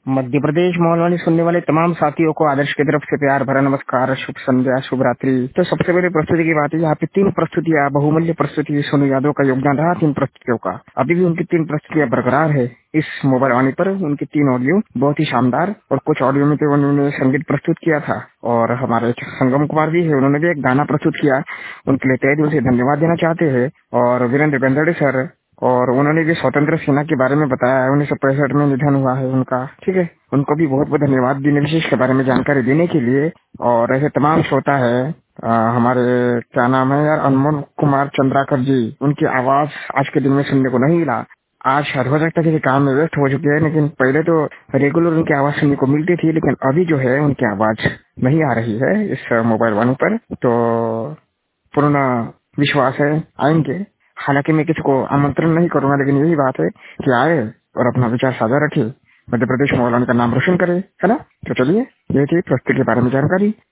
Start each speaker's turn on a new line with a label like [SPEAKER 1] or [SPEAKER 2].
[SPEAKER 1] मध्य प्रदेश मोहनवाणी सुनने वाले तमाम साथियों को आदर्श की तरफ से प्यार भरा नमस्कार, शुभ संध्या, शुभ रात्रि। तो सबसे पहले प्रस्तुति की बात है, यहाँ पे 3 प्रस्तुतियां, बहुमूल्य प्रस्तुति सोनू यादव का योगदान रहा 3 प्रस्तुतियों का। अभी भी उनकी 3 प्रस्तुतियां बरकरार है इस मोबाइल वाणी पर। उनकी 3 ऑडियो बहुत ही शानदार, और कुछ ऑडियो में तो उन्होंने संगीत प्रस्तुत किया था। और हमारे संगम कुमार जी है, उन्होंने भी एक गाना प्रस्तुत किया, उनके लिए तहे दिल से धन्यवाद देना चाहते हैं। और वीरेंद्र गंधड़े सर, और उन्होंने भी स्वतंत्र सेना के बारे में बताया है, 1965 में निधन हुआ है उनका, ठीक है। उनको भी बहुत बहुत धन्यवाद दिन विशेष के बारे में जानकारी देने के लिए। और ऐसे तमाम श्रोता है, हमारे क्या नाम है यार, अनमोल कुमार चंद्राकर जी, उनकी आवाज आज के दिन में सुनने को नहीं मिला। आज शायद हो सकता है किसी काम में व्यस्त हो चुके हैं, लेकिन पहले तो रेगुलर उनकी आवाज सुनने को मिलती थी, लेकिन अभी जो है उनकी आवाज नहीं आ रही है इस मोबाइल वाणी पर। तो पूर्ण विश्वास है आएंगे। हालांकि मैं किसी को आमंत्रण नहीं करूंगा, लेकिन यही बात है कि आए और अपना विचार साझा रखे, मध्य प्रदेश मोहल्ला का नाम रोशन करे, है ना। तो चलिए, ये थी प्रस्तुति के बारे में जानकारी।